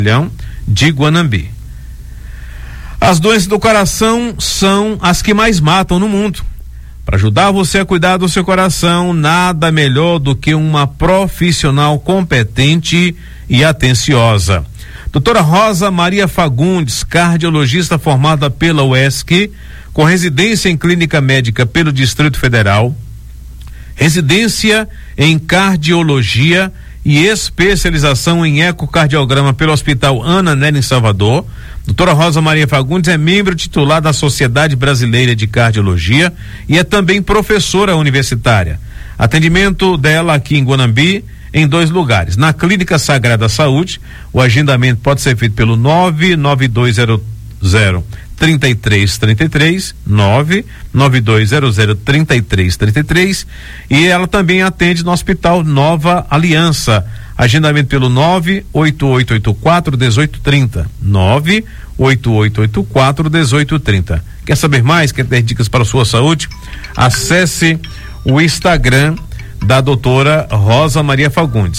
de Guanambi. As doenças do coração são as que mais matam no mundo. Para ajudar você a cuidar do seu coração, nada melhor do que uma profissional competente e atenciosa. Doutora Rosa Maria Fagundes, cardiologista formada pela UESC, com residência em clínica médica pelo Distrito Federal, residência em cardiologia e especialização em ecocardiograma pelo Hospital Ana Nery em Salvador. Doutora Rosa Maria Fagundes é membro titular da Sociedade Brasileira de Cardiologia e é também professora universitária. Atendimento dela aqui em Guanambi em 2 lugares. Na Clínica Sagrada Saúde, o agendamento pode ser feito pelo 99200-3333, 99200-3333, e ela também atende no Hospital Nova Aliança. Agendamento pelo 98884-1830, 98884-1830. Quer saber mais? Quer ter dicas para a sua saúde? Acesse o Instagram da doutora Rosa Maria Fagundes,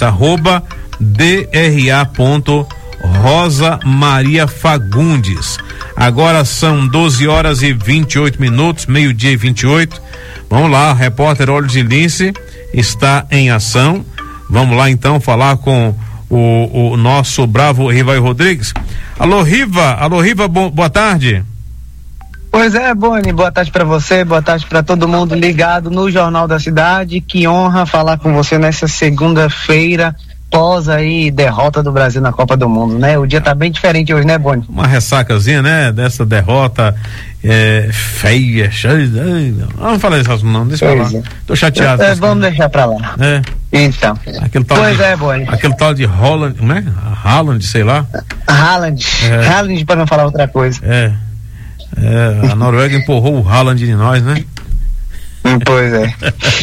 @dra.Rosa Maria Fagundes. Agora são 12h28, meio-dia e 28. Vamos lá, repórter Olhos de Lince está em ação. Vamos lá então falar com o nosso bravo Rivaio Rodrigues. Alô Riva, boa tarde. Pois é, Boni, boa tarde para você, boa tarde para todo mundo ligado no Jornal da Cidade. Que honra falar com você nessa segunda-feira, pós aí derrota do Brasil na Copa do Mundo, né? O dia tá bem diferente hoje, né, Boni? Uma ressacazinha, né? Dessa derrota feia, cheia. Não falar isso não, deixa pra lá. Tô chateado. Vamos deixar pra lá. Então. Boni. Aquele tal de Holland, como é? Haaland, sei lá. Haaland para não falar outra coisa. A Noruega empurrou o Haaland de nós, né? Pois é.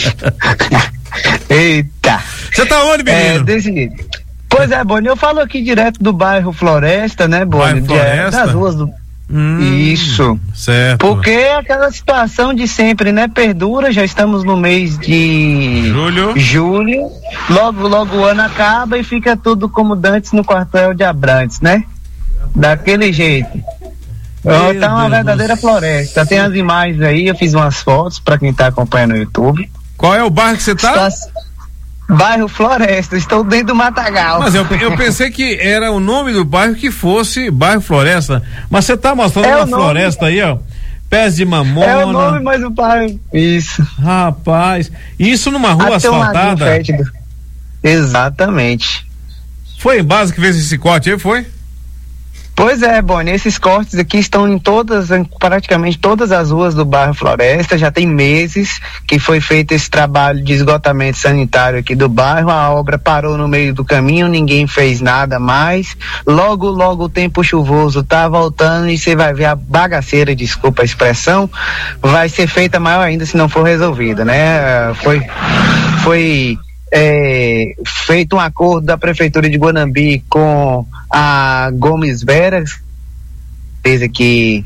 Eita. Você tá onde, menino? Desse jeito. Pois é, Boni, eu falo aqui direto do bairro Floresta, né, Boni? Das ruas do... Isso. Certo. Porque é aquela situação de sempre, né? Perdura, já estamos no mês de julho. Logo o ano acaba e fica tudo como dantes no quartel de Abrantes, né? Daquele jeito. Tá uma verdadeira floresta. Tem as imagens aí, eu fiz umas fotos pra quem tá acompanhando no YouTube. Qual é o bairro que você tá? Bairro Floresta, estou dentro do Matagal. Mas eu pensei que era o nome do bairro que fosse bairro Floresta, mas você tá mostrando uma floresta aí, ó, pés de mamona. É o nome, mas o bairro, isso. Rapaz, isso numa rua asfaltada? Exatamente. Foi em base que fez esse corte aí, foi? Pois é, Boni, esses cortes aqui estão em praticamente todas as ruas do bairro Floresta. Já tem meses que foi feito esse trabalho de esgotamento sanitário aqui do bairro. A obra parou no meio do caminho, ninguém fez nada mais. Logo o tempo chuvoso tá voltando e você vai ver a bagaceira, desculpa a expressão, vai ser feita maior ainda se não for resolvida, né? Foi feito um acordo da Prefeitura de Guanambi com a Gomes Vera, que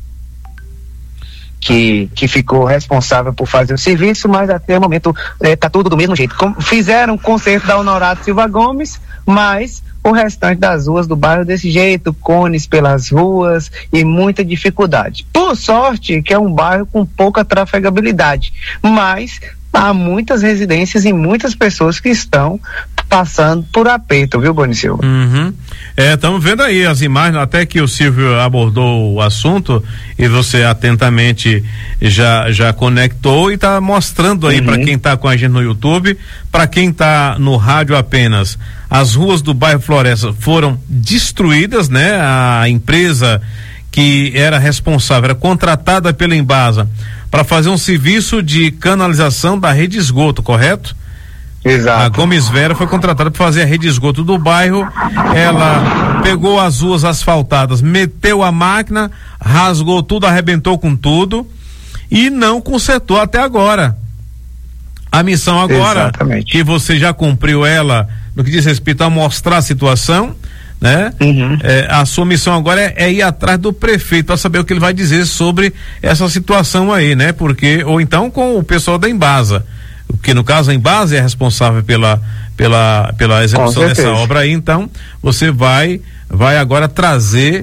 ficou responsável por fazer o serviço, mas até o momento tá tudo do mesmo jeito. Fizeram um conserto da Honorato Silva Gomes, mas o restante das ruas do bairro desse jeito, cones pelas ruas e muita dificuldade. Por sorte que é um bairro com pouca trafegabilidade, mas há muitas residências e muitas pessoas que estão passando por aperto, viu, Boni Silva? Estamos vendo aí as imagens, até que o Silvio abordou o assunto e você atentamente já conectou e está mostrando aí para quem está com a gente no YouTube, para quem está no rádio apenas. As ruas do bairro Floresta foram destruídas, né? A empresa que era responsável, era contratada pela Embasa para fazer um serviço de canalização da rede de esgoto, correto? Exato. A Gomes Vera foi contratada para fazer a rede de esgoto do bairro. Ela pegou as ruas asfaltadas, meteu a máquina, rasgou tudo, arrebentou com tudo e não consertou até agora. A missão agora, exatamente, que você já cumpriu ela no que diz respeito a mostrar a situação, né? A sua missão agora é ir atrás do prefeito para saber o que ele vai dizer sobre essa situação aí, né? Porque, ou então com o pessoal da Embasa. que no caso a Embasa é responsável pela execução dessa obra aí, então você vai agora trazer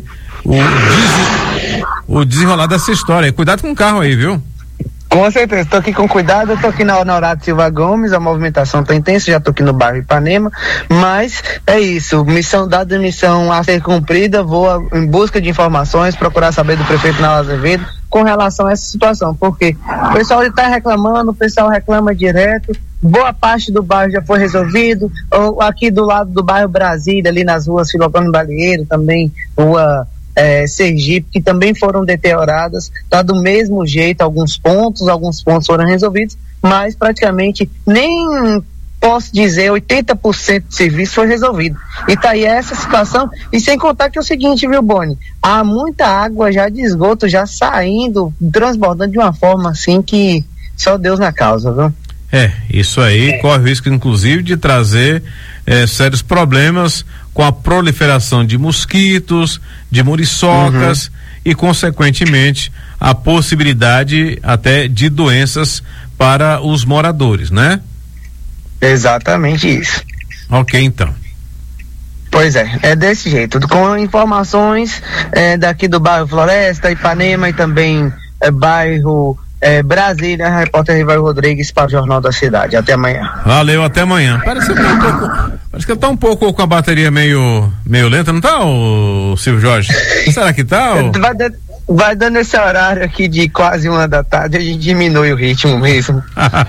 o desenrolar dessa história. Cuidado com o carro aí, viu? Com certeza, estou aqui com cuidado, estou aqui na Honorato Silva Gomes, a movimentação está intensa, já estou aqui no bairro Ipanema, mas é isso, missão dada, missão a ser cumprida, vou em busca de informações, procurar saber do prefeito Naldo Azevedo com relação a essa situação, porque o pessoal está reclamando, o pessoal reclama direto, boa parte do bairro já foi resolvido, ou aqui do lado do bairro Brasília, ali nas ruas Filocano Balieiro, também rua Sergipe, que também foram deterioradas, tá do mesmo jeito, alguns pontos foram resolvidos, mas praticamente nem posso dizer 80% do serviço foi resolvido. E tá aí essa situação, e sem contar que é o seguinte, viu, Boni? Há muita água já de esgoto, já saindo, transbordando de uma forma assim que só Deus na causa, viu? Isso aí corre o risco, inclusive, de trazer sérios problemas com a proliferação de mosquitos, de muriçocas e, consequentemente, a possibilidade até de doenças para os moradores, né? Exatamente isso. Ok, então. Pois é desse jeito, com informações daqui do bairro Floresta, Ipanema e também bairro Brasília, repórter Rival Rodrigues para o Jornal da Cidade. Até amanhã. Valeu, até amanhã. Parece que tá um pouco com a bateria meio lenta, não tá, o Silvio Jorge? Será que tá? Vai dando esse horário aqui de quase 1 da tarde, a gente diminui o ritmo mesmo.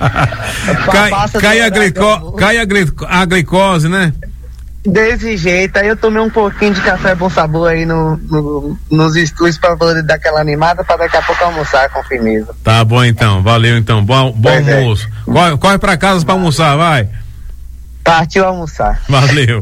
Cai a glicose, né? Desse jeito, aí eu tomei um pouquinho de café bom sabor aí nos estúdios para poder dar aquela animada, para daqui a pouco almoçar com firmeza. Tá bom então, valeu então, bom almoço. Corre pra casa para almoçar, vai. Partiu almoçar. Valeu.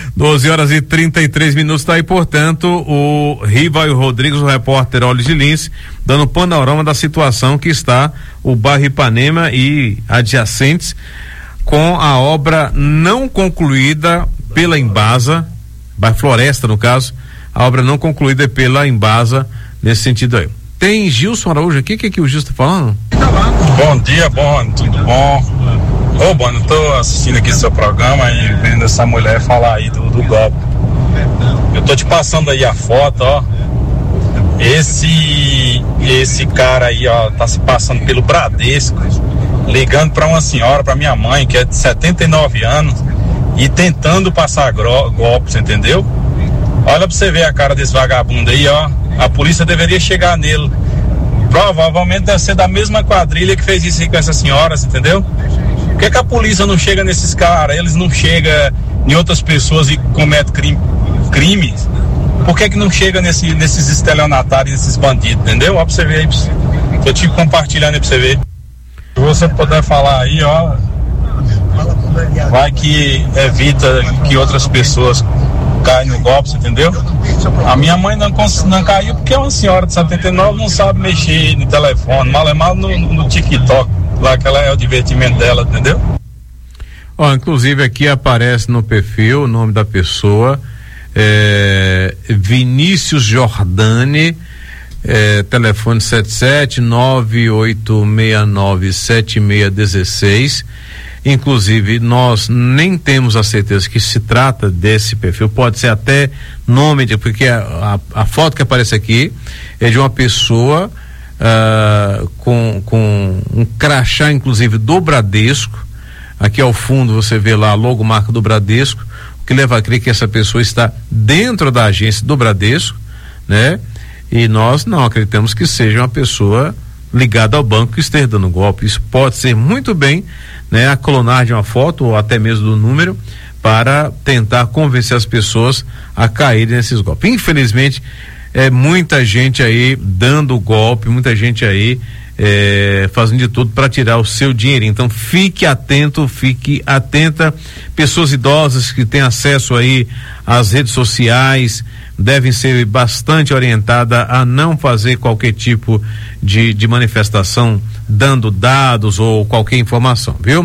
12h33, tá aí, portanto, o Rival Rodrigues, o repórter Olhos de Lince, dando panorama da situação que está o bairro Ipanema e adjacentes, com a obra não concluída pela Embasa, bairro Floresta no caso, a obra não concluída pela Embasa nesse sentido aí. Tem Gilson Araújo aqui, o que o Gilson tá falando? Bom dia, tudo bom? Ô, Boni, eu tô assistindo aqui seu programa e vendo essa mulher falar aí do golpe. Eu tô te passando aí a foto, ó. Esse cara aí, ó, tá se passando pelo Bradesco, ligando pra uma senhora, pra minha mãe, que é de 79 anos, e tentando passar golpes, entendeu? Olha pra você ver a cara desse vagabundo aí, ó. A polícia deveria chegar nele. Provavelmente deve ser da mesma quadrilha que fez isso aí com essas senhoras, entendeu? Por que a polícia não chega nesses caras? Eles não chegam em outras pessoas e cometem crimes? Por que não chega nesses estelionatários, nesses bandidos, entendeu? Ó, pra você ver aí, tô te compartilhando aí pra você ver. Se você puder falar aí, ó, vai que evita que outras pessoas caem no golpe, entendeu? A minha mãe não caiu porque é uma senhora de 79, não sabe mexer no telefone, mal no TikTok, lá que ela é o divertimento dela, entendeu? Ó, inclusive aqui aparece no perfil o nome da pessoa, Vinícius Jordani, telefone 77-9869-7616. Inclusive, nós nem temos a certeza que se trata desse perfil, pode ser até nome, porque a foto que aparece aqui é de uma pessoa com um crachá, inclusive, do Bradesco. Aqui ao fundo você vê lá a logomarca do Bradesco, o que leva a crer que essa pessoa está dentro da agência do Bradesco, né? E nós não acreditamos que seja uma pessoa ligada ao banco que esteja dando golpe. Isso pode ser muito bem, né, a clonar de uma foto ou até mesmo do número para tentar convencer as pessoas a caírem nesses golpes. Infelizmente, muita gente aí dando golpe, muita gente aí fazendo de tudo para tirar o seu dinheiro. Então fique atento, fique atenta. Pessoas idosas que têm acesso aí às redes sociais devem ser bastante orientadas a não fazer qualquer tipo de manifestação dando dados ou qualquer informação, viu?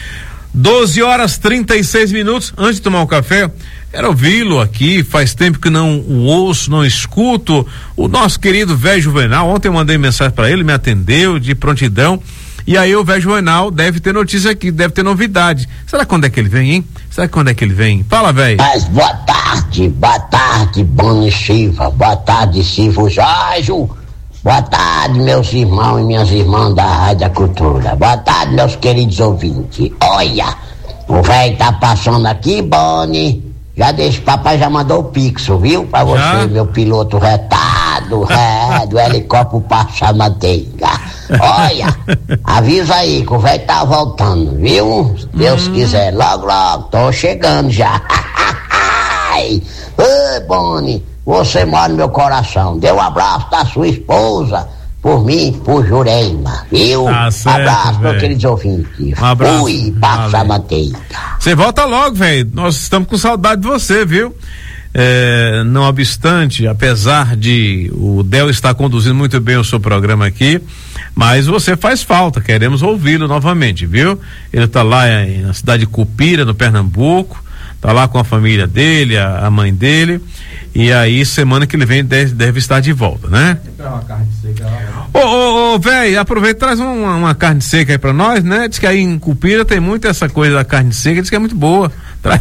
12h36. Antes de tomar um café, quero ouvi-lo aqui, faz tempo que não o ouço, não escuto, o nosso querido velho Juvenal. Ontem eu mandei mensagem para ele, me atendeu de prontidão E aí o velho Juvenal deve ter notícia aqui, deve ter novidade. Será quando é que ele vem, hein? Será quando é que ele vem? Fala, velho. Mas boa tarde, Boni Silva, boa tarde, Silvio Jorge, boa tarde, meus irmãos e minhas irmãs da Rádio da Cultura, boa tarde, meus queridos ouvintes. Olha, o velho tá passando aqui, Boni, já deixa, papai já mandou o pixel, viu? Pra você, já? Meu piloto retado, do helicóptero passar manteiga. Olha, avisa aí que o velho tá voltando, viu? Se Deus quiser, logo, tô chegando já. Oi, Boni, você mora no meu coração. Dê um abraço da sua esposa, por mim, por Jurema, viu? Tá certo, abraço, meu querido ouvinte. Um abraço. Fui, passa a manteiga. Você volta logo, velho. Nós estamos com saudade de você, viu? Não obstante, apesar de o Del estar conduzindo muito bem o seu programa aqui, mas você faz falta, queremos ouvi-lo novamente, viu? Ele está lá na cidade de Cupira, no Pernambuco, tá lá com a família dele, a mãe dele, e aí semana que ele vem deve estar de volta, né? Uma carne seca. Ô, velho, aproveita e traz uma carne seca aí pra nós, né? Diz que aí em Cupira tem muito essa coisa da carne seca, diz que é muito boa. Traz.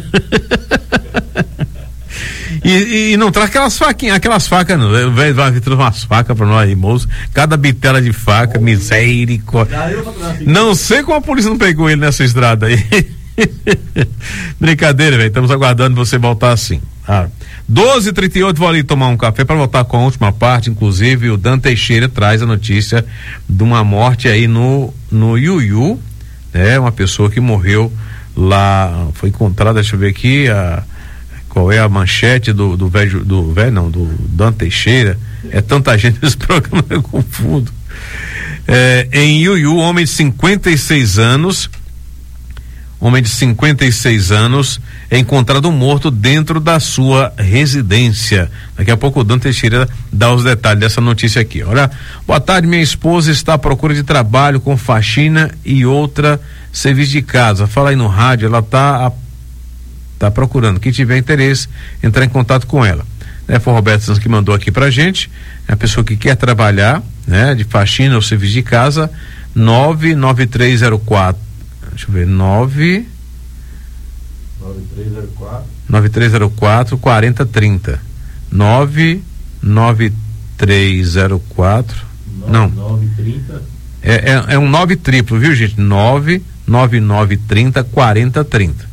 E não traz aquelas facas não, o velho vai trazer umas facas pra nós, moço, cada bitela de faca, misericórdia. Não sei como a polícia não pegou ele nessa estrada aí. Brincadeira, velho, estamos aguardando você voltar assim. 12h38, vou ali tomar um café para voltar com a última parte. Inclusive o Dan Teixeira traz a notícia de uma morte aí no Iuiú, né? Uma pessoa que morreu lá, foi encontrada, deixa eu ver aqui qual é a manchete do Dan Teixeira. É tanta gente nesse programa, eu confundo. Em Iuiú, homem de 56 anos é encontrado morto dentro da sua residência. Daqui a pouco o Dan Teixeira dá os detalhes dessa notícia aqui. Olha, boa tarde, minha esposa está à procura de trabalho com faxina e outra serviço de casa. Fala aí no rádio, ela tá procurando. Quem tiver interesse, entrar em contato com ela. Foi o Roberto Santos que mandou aqui pra gente. É a pessoa que quer trabalhar, né, de faxina ou serviço de casa. 99304. Deixa eu ver, 9304 4030. 99304. Não. 930. É um 9 triplo, viu, gente? 99930 4030.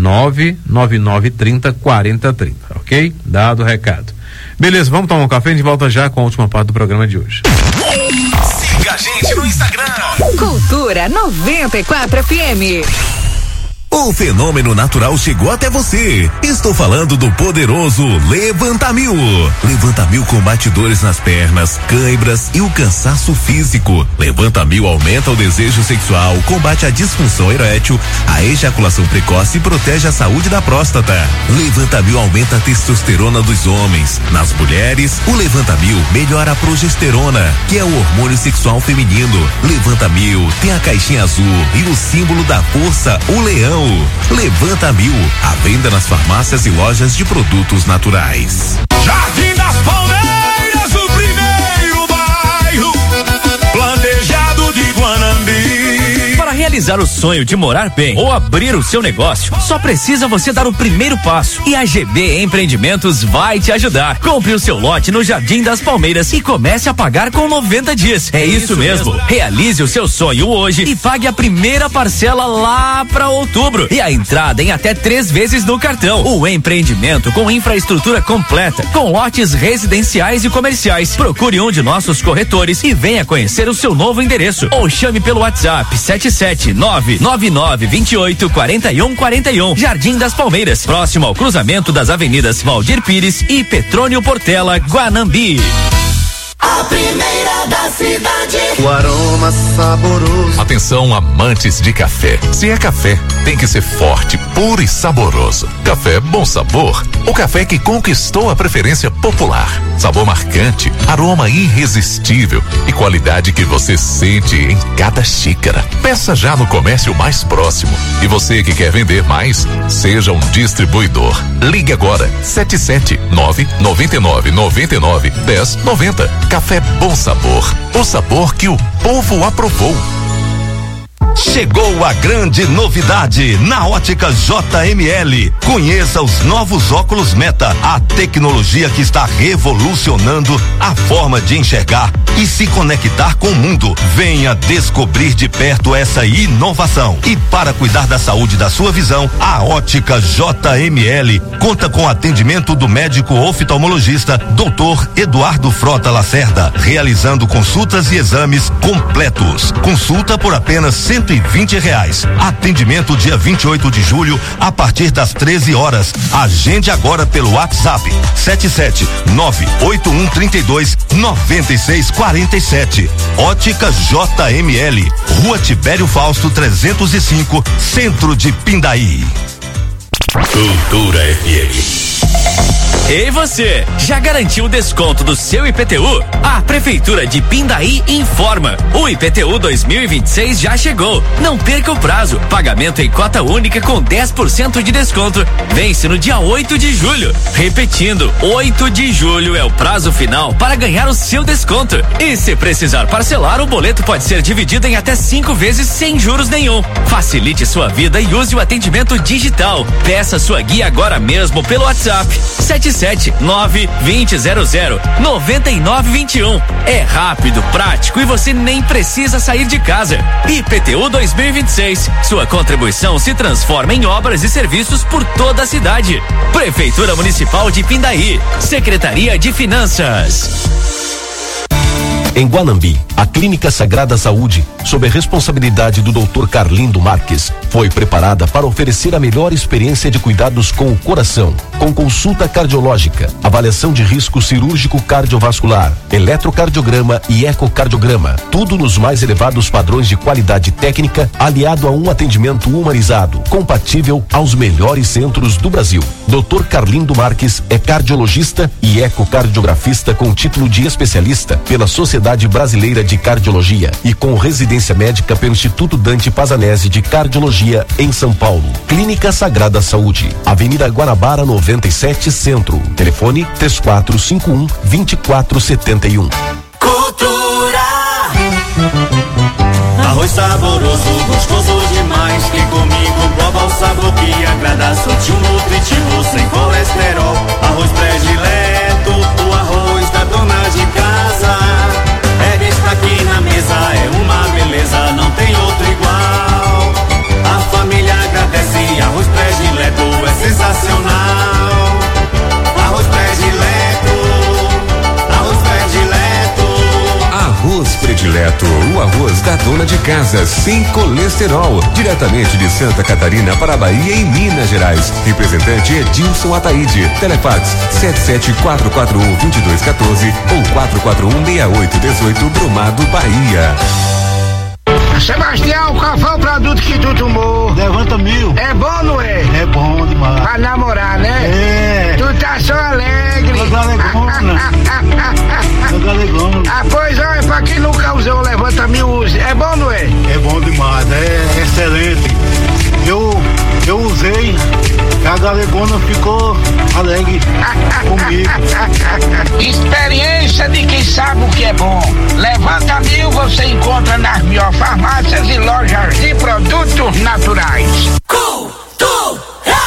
99930 4030, ok? Dado o recado. Beleza, vamos tomar um café e a gente volta já com a última parte do programa de hoje. Siga a gente no Instagram. Cultura 94 FM. O fenômeno natural chegou até você. Estou falando do poderoso Levanta-Mil. Levanta-Mil combate dores nas pernas, cãibras e o cansaço físico. Levanta-Mil aumenta o desejo sexual, combate a disfunção erétil, a ejaculação precoce e protege a saúde da próstata. Levanta-Mil aumenta a testosterona dos homens. Nas mulheres, o Levanta-Mil melhora a progesterona, que é o hormônio sexual feminino. Levanta-Mil tem a caixinha azul e o símbolo da força, o leão. Levanta-Mil, à venda nas farmácias e lojas de produtos naturais. Jardim das Palmeiras, o primeiro bairro planejado de Guanambi. Para realizar o sonho de morar bem ou abrir o seu negócio, só precisa você dar o primeiro passo. E a GB Empreendimentos vai te ajudar. Compre o seu lote no Jardim das Palmeiras e comece a pagar com 90 dias. É isso mesmo. Realize o seu sonho hoje e pague a primeira parcela lá para outubro. E a entrada em até 3 vezes no cartão. O empreendimento com infraestrutura completa, com lotes residenciais e comerciais. Procure um de nossos corretores e venha conhecer o seu novo endereço. Ou chame pelo WhatsApp 77999284141. Jardim das Palmeiras, próximo ao cruzamento das avenidas Valdir Pires e Petrônio Portela, Guanambi. A primeira da cidade. O aroma saboroso. Atenção, amantes de café. Se é café, tem que ser forte, puro e saboroso. Café Bom Sabor. O café que conquistou a preferência popular. Sabor marcante, aroma irresistível e qualidade que você sente em cada xícara. Peça já no comércio mais próximo. E você que quer vender mais, seja um distribuidor. Ligue agora, 77999991090. Café Bom Sabor, o sabor que o povo aprovou. Chegou a grande novidade na Ótica JML. Conheça os novos óculos Meta, a tecnologia que está revolucionando a forma de enxergar e se conectar com o mundo. Venha descobrir de perto essa inovação. E para cuidar da saúde da sua visão, a Ótica JML conta com atendimento do médico oftalmologista Dr. Eduardo Frota Lacerda, realizando consultas e exames completos. Consulta por apenas R$120. Atendimento dia 28 de julho a partir das 13 horas. Agende agora pelo WhatsApp 77981329647. Ótica JML, Rua Tibério Fausto 305, Centro de Pindaí. Cultura FM. Ei você, já garantiu o desconto do seu IPTU? A Prefeitura de Pindaí informa, o IPTU 2026 já chegou. Não perca o prazo, pagamento em cota única com 10% de desconto. Vence no dia 8 de julho. Repetindo, 8 de julho é o prazo final para ganhar o seu desconto. E se precisar parcelar, o boleto pode ser dividido em até 5 vezes sem juros nenhum. Facilite sua vida e use o atendimento digital. Peça sua guia agora mesmo pelo WhatsApp 779-2000-9921. É rápido, prático e você nem precisa sair de casa. IPTU 2026. Sua contribuição se transforma em obras e serviços por toda a cidade. Prefeitura Municipal de Pindaí. Secretaria de Finanças. Em Guanambi, a Clínica Sagrada Saúde, sob a responsabilidade do Dr. Carlindo Marques, foi preparada para oferecer a melhor experiência de cuidados com o coração, com consulta cardiológica, avaliação de risco cirúrgico cardiovascular, eletrocardiograma e ecocardiograma, tudo nos mais elevados padrões de qualidade técnica, aliado a um atendimento humanizado, compatível aos melhores centros do Brasil. Dr. Carlindo Marques é cardiologista e ecocardiografista com título de especialista pela Sociedade Brasileira de Cardiologia e com residência médica pelo Instituto Dante Pazanese de Cardiologia em São Paulo. Clínica Sagrada Saúde, Avenida Guanabara 97 Centro. Telefone 3451-2471. Cultura. Arroz saboroso, gostoso demais. Vem comigo, prova o sabor que agrada. Sutil, nutritivo, sem colesterol. Arroz predileto, o arroz da dona de casa. É visto aqui na mesa, é uma beleza, não tem outro igual. A família agradece, arroz predileto é sensacional. Arroz predileto, arroz predileto. Arroz predileto, o arroz da dona de casa, sem colesterol, diretamente de Santa Catarina para a Bahia e Minas Gerais. Representante Edilson Ataíde. Telefax 77441-2214 ou 441-6818, Brumado, Bahia. Sebastião, qual foi o produto que tu tomou? Levanta Mil. É bom, não é? É bom demais. Pra namorar, né? É. Tu tá só alegre. Tô galegona. Tô galegona. Ah, pois olha, pra quem nunca usou o Levanta Mil, use. É bom, não é? É bom demais, é excelente. Eu usei, a galegona ficou alegre comigo. Experiência de quem sabe o que é bom. Levanta Mil você encontra nas melhores farmácias e lojas de produtos naturais. Cultura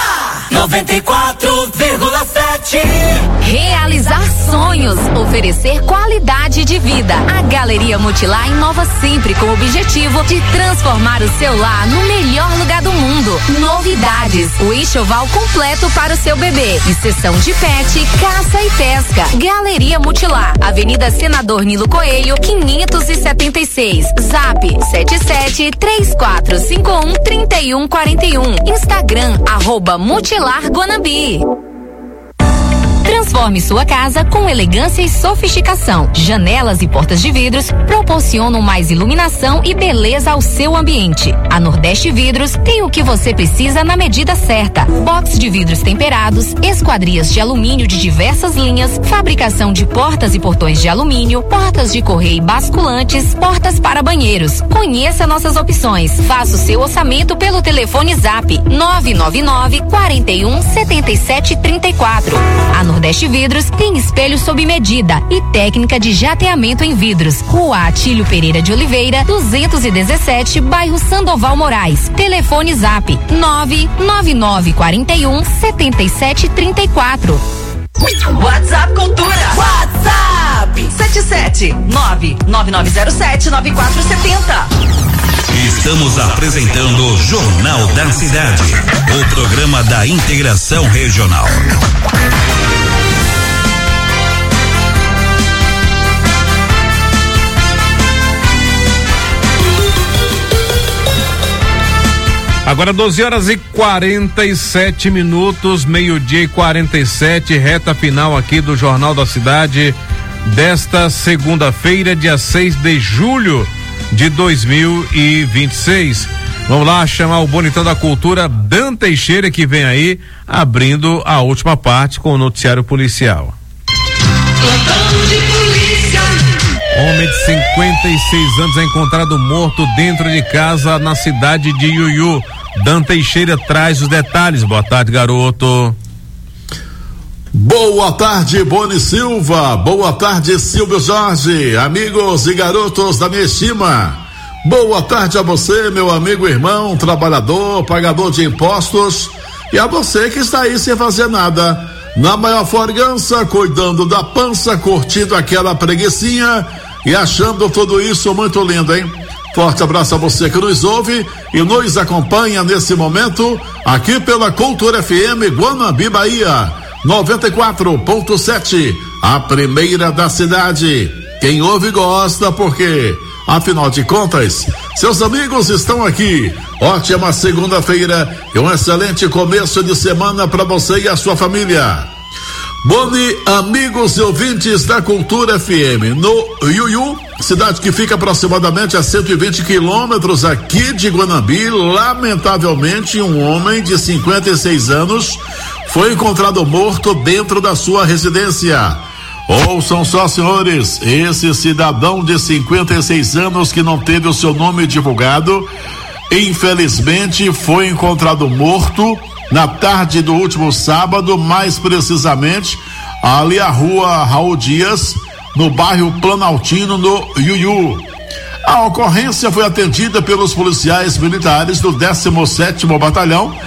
94,7. Realizar sonhos, oferecer qualidade de vida. A Galeria Multilar inova sempre com o objetivo de transformar o seu lar no melhor lugar do mundo. Novidades, o enxoval completo para o seu bebê e seção de pet, caça e pesca. Galeria Multilar, Avenida Senador Nilo Coelho, 576. Zap 7734513141. Instagram @Multilar Guanambi. Transforme sua casa com elegância e sofisticação. Janelas e portas de vidros proporcionam mais iluminação e beleza ao seu ambiente. A Nordeste Vidros tem o que você precisa na medida certa. Box de vidros temperados, esquadrias de alumínio de diversas linhas, fabricação de portas e portões de alumínio, portas de correio basculantes, portas para banheiros. Conheça nossas opções. Faça o seu orçamento pelo telefone Zap 999 41 77 34. A Nordeste Nordeste Vidros tem espelho sob medida e técnica de jateamento em vidros. Rua Atílio Pereira de Oliveira, 217, bairro Sandoval Moraes. Telefone Zap 999417734. WhatsApp Cultura. WhatsApp 77999079470. Estamos apresentando Jornal da Cidade, o programa da integração regional. Agora 12h47, meio-dia e 47, reta final aqui do Jornal da Cidade desta segunda-feira, dia 6 de julho de 2026. Vamos lá chamar o bonitão da cultura, Dan Teixeira, que vem aí abrindo a última parte com o noticiário policial. Homem de 56 anos é encontrado morto dentro de casa na cidade de Iuiú. Dan Teixeira traz os detalhes. Boa tarde, garoto. Boa tarde, Boni Silva. Boa tarde, Silvio Jorge, amigos e garotos da minha estima. Boa tarde a você, meu amigo, irmão, trabalhador, pagador de impostos, e a você que está aí sem fazer nada, na maior folgança, cuidando da pança, curtindo aquela preguicinha e achando tudo isso muito lindo, hein? Forte abraço a você que nos ouve e nos acompanha nesse momento aqui pela Cultura FM Guanambi, Bahia 94.7, a primeira da cidade. Quem ouve gosta, porque afinal de contas, seus amigos estão aqui. Ótima segunda-feira e um excelente começo de semana para você e a sua família. Boni, amigos e ouvintes da Cultura FM, no Iuiú, cidade que fica aproximadamente a 120 quilômetros aqui de Guanambi, lamentavelmente um homem de 56 anos foi encontrado morto dentro da sua residência. Ouçam só, senhores, esse cidadão de 56 anos que não teve o seu nome divulgado, infelizmente foi encontrado morto na tarde do último sábado, mais precisamente ali a rua Raul Dias, no bairro Planaltino, no Iuiú. A ocorrência foi atendida pelos policiais militares do 17º Batalhão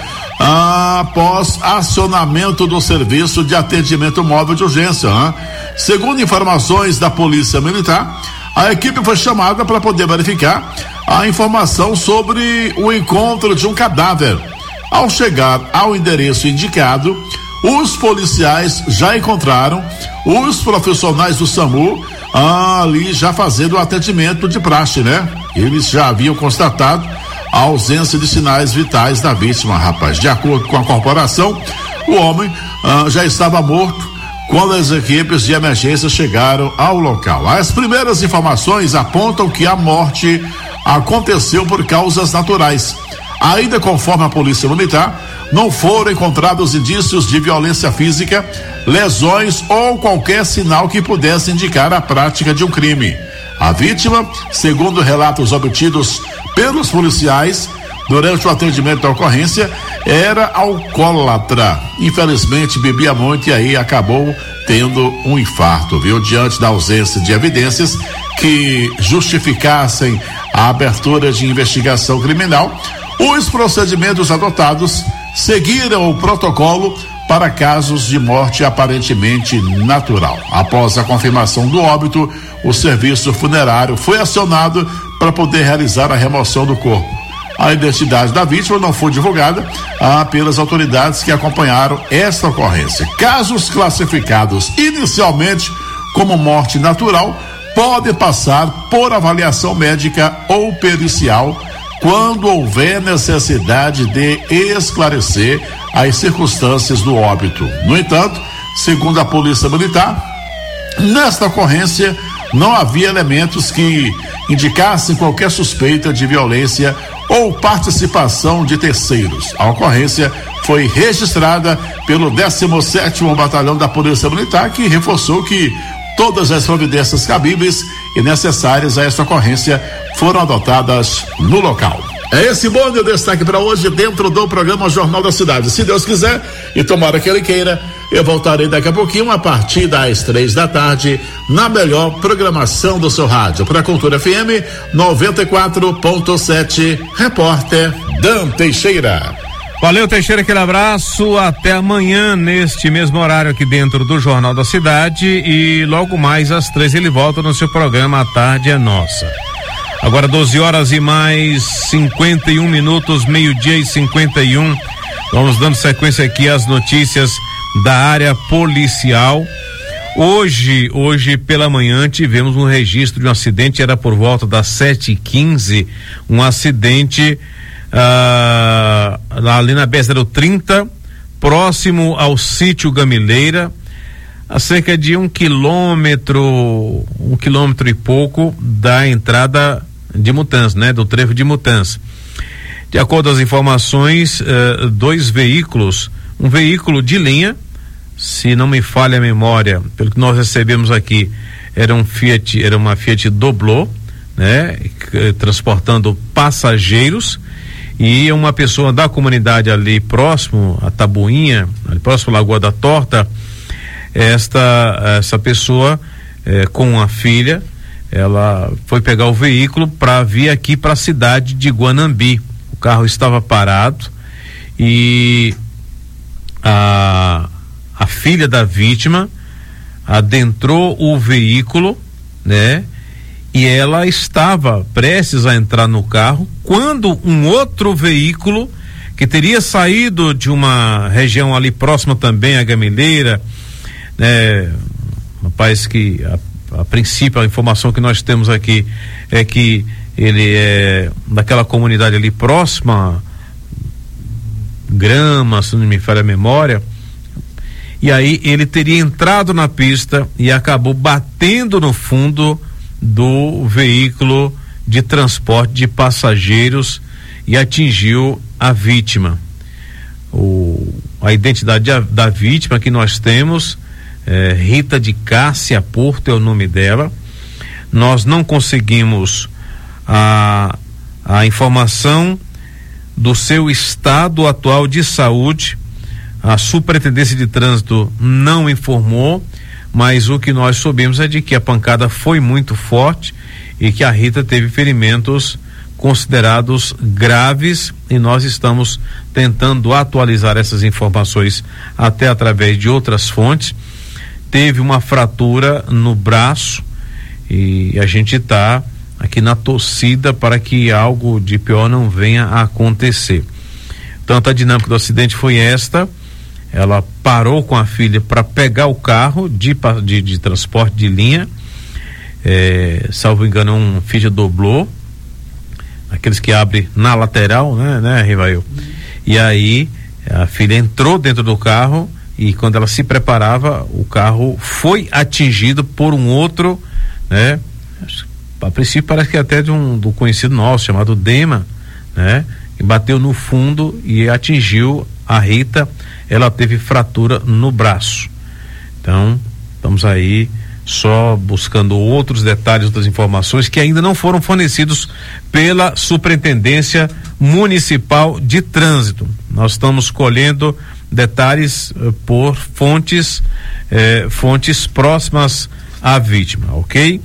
após acionamento do serviço de atendimento móvel de urgência. Segundo informações da Polícia Militar, a equipe foi chamada para poder verificar a informação sobre o encontro de um cadáver. Ao chegar ao endereço indicado, os policiais já encontraram os profissionais do SAMU ali já fazendo o atendimento de praxe, né? Eles já haviam constatado a ausência de sinais vitais da vítima, rapaz. De acordo com a corporação, o homem já estava morto quando as equipes de emergência chegaram ao local. As primeiras informações apontam que a morte aconteceu por causas naturais. Ainda conforme a Polícia Militar, não foram encontrados indícios de violência física, lesões ou qualquer sinal que pudesse indicar a prática de um crime. A vítima, segundo relatos obtidos pelos policiais durante o atendimento da ocorrência, era alcoólatra. Infelizmente bebia muito e aí acabou tendo um infarto, viu? Diante da ausência de evidências que justificassem a abertura de investigação criminal, os procedimentos adotados seguiram o protocolo para casos de morte aparentemente natural. Após a confirmação do óbito, o serviço funerário foi acionado para poder realizar a remoção do corpo. A identidade da vítima não foi divulgada pelas autoridades que acompanharam esta ocorrência. Casos classificados inicialmente como morte natural podem passar por avaliação médica ou pericial quando houver necessidade de esclarecer as circunstâncias do óbito. No entanto, segundo a Polícia Militar, nesta ocorrência não havia elementos que indicassem qualquer suspeita de violência ou participação de terceiros. A ocorrência foi registrada pelo 17º Batalhão da Polícia Militar, que reforçou que todas as providências cabíveis e necessárias a esta ocorrência foram adotadas no local. É esse bom o destaque para hoje dentro do programa Jornal da Cidade. Se Deus quiser e tomara que Ele queira, Eu voltarei daqui a pouquinho, a partir das 3 da tarde, na melhor programação do seu rádio. Para a Cultura FM 94.7, repórter Dan Teixeira. Valeu, Teixeira, aquele abraço, até amanhã neste mesmo horário aqui dentro do Jornal da Cidade, e logo mais às 3 ele volta no seu programa A Tarde é Nossa. Agora 12 horas e mais 51 minutos, 12:51. Vamos dando sequência aqui às notícias da área policial. Hoje pela manhã tivemos um registro de um acidente, era por volta das 7h15, um acidente ali na BR-030, próximo ao sítio Gamileira, a cerca de 1 quilômetro e pouco da entrada de Mutans, né? Do trevo de Mutans. De acordo com as informações, 2 veículos, um veículo de linha, se não me falha a memória, pelo que nós recebemos aqui, era uma Fiat Doblô, né? Transportando passageiros, e uma pessoa da comunidade ali próximo a Tabuinha, ali próximo à Lagoa da Torta, essa pessoa com a filha, ela foi pegar o veículo para vir aqui para a cidade de Guanambi. O carro estava parado e a filha da vítima adentrou o veículo, né? E ela estava prestes a entrar no carro quando um outro veículo que teria saído de uma região ali próxima também a Gamileira, né? Rapaz, que a princípio a informação que nós temos aqui é que ele é daquela comunidade ali próxima, Grama, se não me falha a memória, e aí ele teria entrado na pista e acabou batendo no fundo do veículo de transporte de passageiros e atingiu a vítima. A identidade da vítima que nós temos, Rita de Cássia Porto é o nome dela. Nós não conseguimos a informação do seu estado atual de saúde. A Superintendência de Trânsito não informou, mas o que nós soubemos é de que a pancada foi muito forte e que a Rita teve ferimentos considerados graves, e nós estamos tentando atualizar essas informações até através de outras fontes. Teve uma fratura no braço e a gente está aqui na torcida para que algo de pior não venha a acontecer. Tanto a dinâmica do acidente foi esta: ela parou com a filha para pegar o carro de transporte de linha, salvo engano um Fiat Doblô, aqueles que abrem na lateral, né, Rivail? E aí a filha entrou dentro do carro e quando ela se preparava, o carro foi atingido por um outro, né? A princípio parece que até do conhecido nosso, chamado Dema, né? Que bateu no fundo e atingiu a Rita. Ela teve fratura no braço. Então, estamos aí só buscando outros detalhes, outras informações que ainda não foram fornecidos pela Superintendência Municipal de Trânsito. Nós estamos colhendo detalhes por fontes próximas à vítima, ok?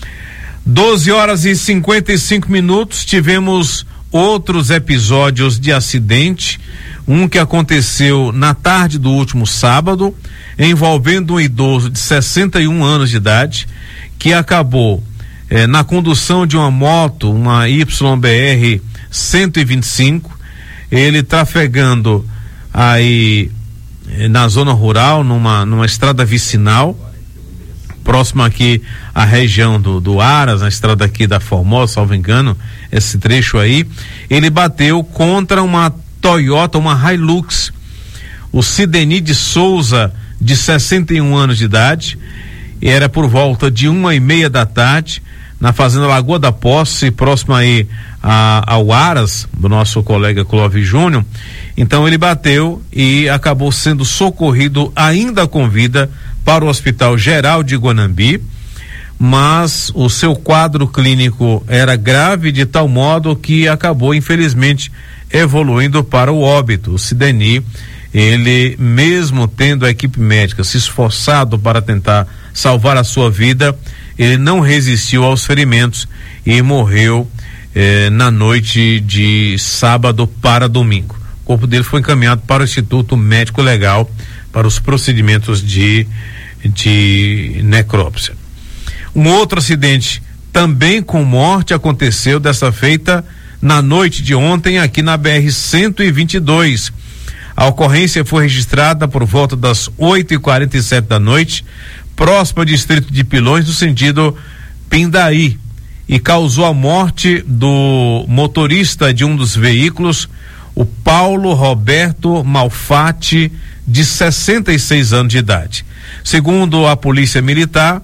12h55, tivemos outros episódios de acidente. Um que aconteceu na tarde do último sábado, envolvendo um idoso de 61 anos de idade, que acabou na condução de uma moto, uma YBR 125, ele trafegando aí na zona rural, numa estrada vicinal, próximo aqui à região do Aras, na estrada aqui da Formosa, salvo engano, esse trecho aí. Ele bateu contra uma Toyota, uma Hilux. O Sideni de Souza, de 61 anos de idade, era por volta de 1h30 da tarde, na fazenda Lagoa da Posse, próximo aí ao Aras, do nosso colega Clóvis Júnior. Então ele bateu e acabou sendo socorrido ainda com vida para o Hospital Geral de Guanambi, mas o seu quadro clínico era grave de tal modo que acabou infelizmente evoluindo para o óbito. O Sideni, Ele, mesmo tendo a equipe médica se esforçado para tentar salvar a sua vida, ele não resistiu aos ferimentos e morreu na noite de sábado para domingo. O corpo dele foi encaminhado para o Instituto Médico Legal para os procedimentos de necrópsia. Um outro acidente também com morte aconteceu dessa feita na noite de ontem aqui na BR-122. A ocorrência foi registrada por volta das 8h47 da noite, próximo ao distrito de Pilões, no sentido Pindaí, e causou a morte do motorista de um dos veículos, o Paulo Roberto Malfatti, de 66 anos de idade. Segundo a Polícia Militar,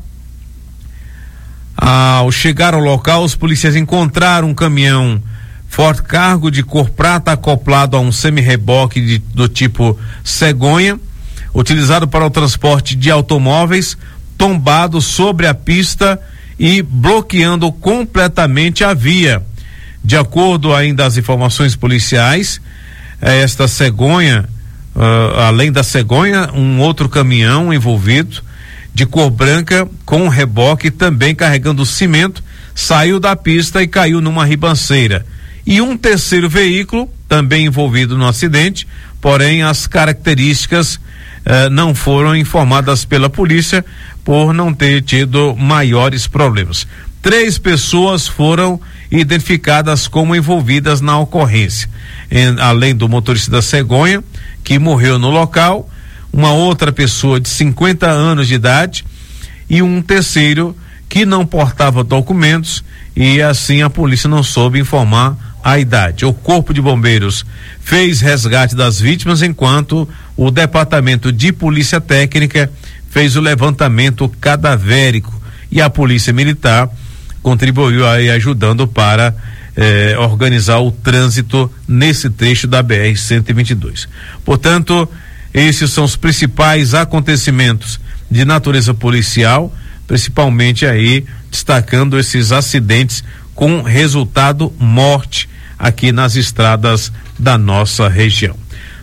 ao chegar ao local, os policiais encontraram um caminhão Ford Cargo de cor prata acoplado a um semi-reboque do tipo cegonha, utilizado para o transporte de automóveis, tombado sobre a pista e bloqueando completamente a via. De acordo ainda às informações policiais, esta cegonha, além da cegonha, um outro caminhão envolvido de cor branca com um reboque também carregando cimento saiu da pista e caiu numa ribanceira. E um terceiro veículo também envolvido no acidente, porém as características não foram informadas pela polícia por não ter tido maiores problemas. 3 pessoas foram identificadas como envolvidas na ocorrência, além do motorista da cegonha, que morreu no local, uma outra pessoa de 50 anos de idade e um terceiro que não portava documentos, e assim a polícia não soube informar a idade. O Corpo de Bombeiros fez resgate das vítimas, enquanto o Departamento de Polícia Técnica fez o levantamento cadavérico, e a Polícia Militar contribuiu aí ajudando para organizar o trânsito nesse trecho da BR-122. Portanto, esses são os principais acontecimentos de natureza policial, principalmente aí destacando esses acidentes com resultado morte aqui nas estradas da nossa região.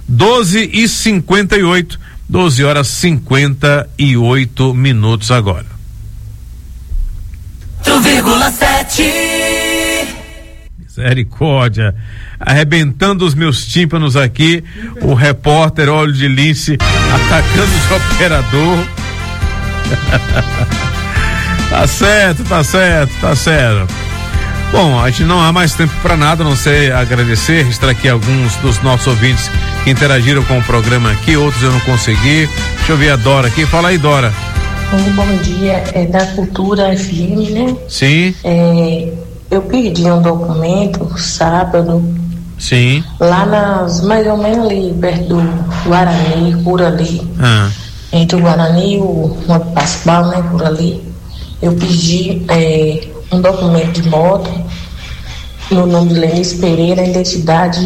12h58, 12h58 agora. 4,7. Misericórdia, arrebentando os meus tímpanos aqui, o repórter Óleo de Lince atacando o operador. Tá certo. Bom, a gente não há mais tempo para nada, a não ser agradecer, registrar aqui alguns dos nossos ouvintes que interagiram com o programa aqui, outros eu não consegui. Deixa eu ver a Dora aqui, fala aí, Dora. Bom dia, é da Cultura FM, né? Sim. Eu perdi um documento sábado. Sim. Lá mais ou menos ali, perto do Guarani, por ali. Entre o Guarani e o Monte Pascoal, né? Por ali. Eu pedi um documento de moto no nome de Lenice Pereira, identidade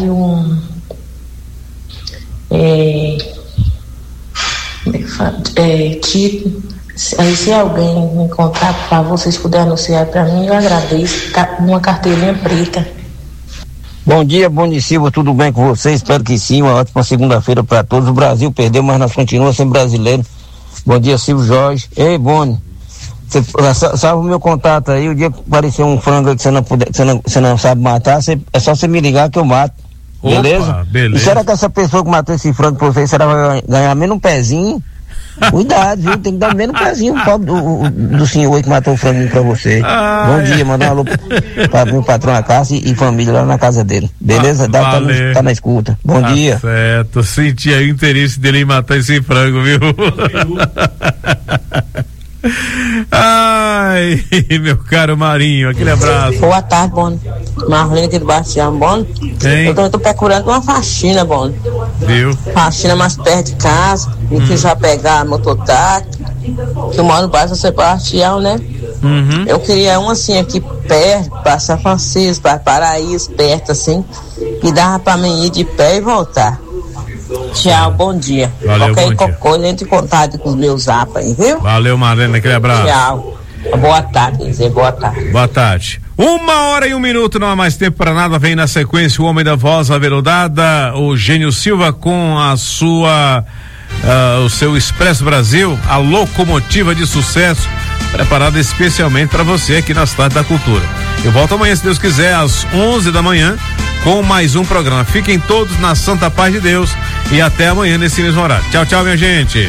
e título. Aí, se alguém me encontrar, por favor, vocês puderem anunciar para mim, eu agradeço. Uma carteirinha preta. Bom dia, Boni Silva, tudo bem com vocês? Espero que sim, uma ótima segunda-feira para todos. O Brasil perdeu, mas nós continuamos sendo brasileiros. Bom dia, Silvio Jorge. Ei, Boni, salva o meu contato aí. O dia que aparecer um frango que você não sabe matar, é só você me ligar que eu mato. Beleza? Opa, beleza. E será que essa pessoa que matou esse frango pra você, será que vai ganhar menos um pezinho? Cuidado, viu? Tem que dar menos um pezinho do senhor que matou o franguinho pra você. Bom dia, mandar um alô para meu patrão Acácio e família lá na casa dele. Beleza? Tá na escuta. Bom dia. Certo, senti aí o interesse dele em matar esse frango, viu? Ai, meu caro Marinho, aquele abraço. Boa tarde, Boni. Marlene aqui do Bastião, Boni. Eu tô procurando uma faxina, Boni. Viu? Faxina mais perto de casa, e que já pegar mototáxi. Que eu moro no bairro Sebastião, né? Eu queria um assim aqui perto, para São Francisco, para Paraíso, perto assim, que dava pra mim ir de pé e voltar. Tchau, bom dia. Valeu, qualquer coisa, entre em contato com os meus zap aí, viu? Valeu, Marlene, aquele abraço. Tchau. Boa tarde, dizer boa tarde. Boa tarde. 1h01, não há mais tempo para nada. Vem na sequência o homem da voz aveludada, o Gênio Silva, com a sua o seu Expresso Brasil, a locomotiva de sucesso, preparada especialmente para você aqui na Cidade da Cultura. Eu volto amanhã, se Deus quiser, às 11 da manhã, com mais um programa. Fiquem todos na santa paz de Deus e até amanhã nesse mesmo horário. Tchau, tchau, minha gente.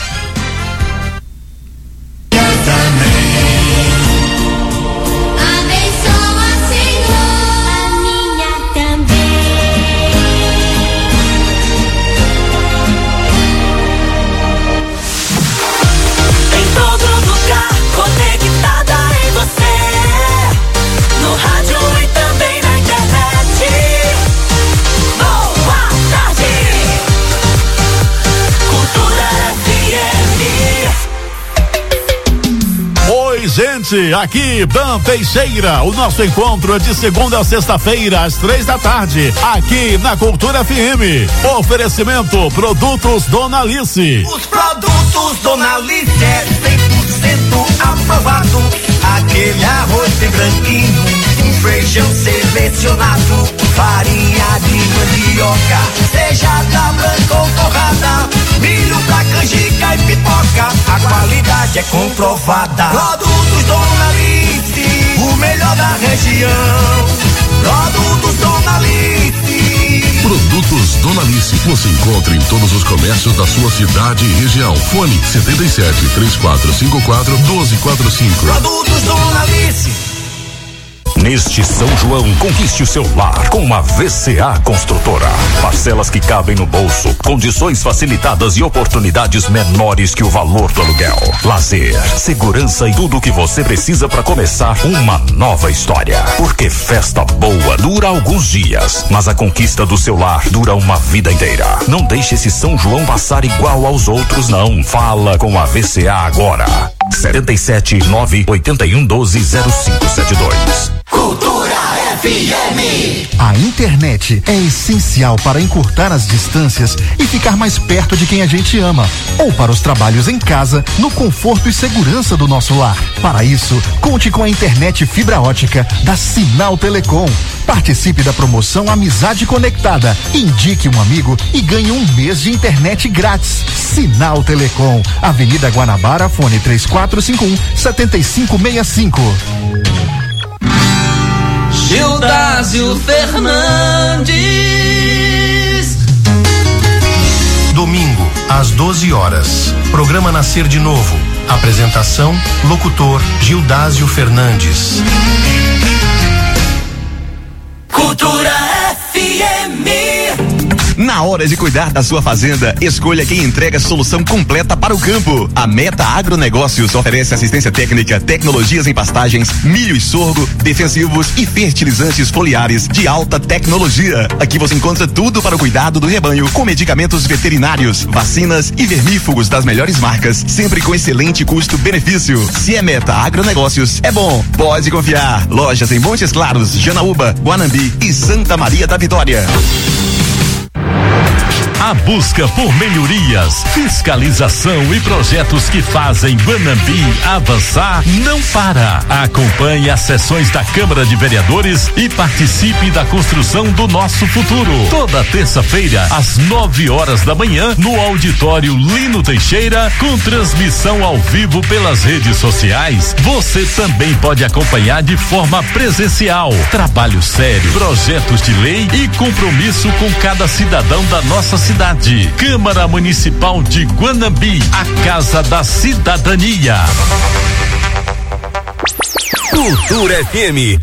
Gente, aqui Dan Teixeira, o nosso encontro é de segunda a sexta-feira às 3 da tarde, aqui na Cultura FM. Oferecimento Produtos Dona Alice. Os produtos Dona Alice é 100% aprovado. Aquele arroz bem branquinho, um feijão selecionado, farinha de mandioca, seja da branca ou torrada, milho pra canjica e pipoca, a qualidade é comprovada. Produtos Dona Alice, o melhor da região. Produtos Dona Alice. Produtos Dona Alice, você encontra em todos os comércios da sua cidade e região. Fone 77 3454 1245. Produtos Dona Alice. Neste São João, conquiste o seu lar com uma VCA Construtora. Parcelas que cabem no bolso, condições facilitadas e oportunidades menores que o valor do aluguel. Lazer, segurança e tudo o que você precisa para começar uma nova história. Porque festa boa dura alguns dias, mas a conquista do seu lar dura uma vida inteira. Não deixe esse São João passar igual aos outros, não. Fala com a VCA agora. 77 981 12 0572. Cultura FM. A internet é essencial para encurtar as distâncias e ficar mais perto de quem a gente ama, ou para os trabalhos em casa, no conforto e segurança do nosso lar. Para isso, conte com a internet fibra ótica da Sinal Telecom. Participe da promoção Amizade Conectada. Indique um amigo e ganhe um mês de internet grátis. Sinal Telecom, Avenida Guanabara, fone 3451-7565. Gildásio Fernandes. Domingo, às 12 horas. Programa Nascer de Novo. Apresentação, locutor Gildásio Fernandes. Cultura FM. Na hora de cuidar da sua fazenda, escolha quem entrega solução completa para o campo. A Meta Agronegócios oferece assistência técnica, tecnologias em pastagens, milho e sorgo, defensivos e fertilizantes foliares de alta tecnologia. Aqui você encontra tudo para o cuidado do rebanho, com medicamentos veterinários, vacinas e vermífugos das melhores marcas, sempre com excelente custo-benefício. Se é Meta Agronegócios, é bom, pode confiar. Lojas em Montes Claros, Janaúba, Guanambi e Santa Maria da Vitória. A busca por melhorias, fiscalização e projetos que fazem Guanambi avançar não para. Acompanhe as sessões da Câmara de Vereadores e participe da construção do nosso futuro. Toda terça-feira, às 9 horas da manhã, no auditório Lino Teixeira, com transmissão ao vivo pelas redes sociais. Você também pode acompanhar de forma presencial. Trabalho sério, projetos de lei e compromisso com cada cidadão da nossa cidade. Câmara Municipal de Guanambi, a Casa da Cidadania. Cultura FM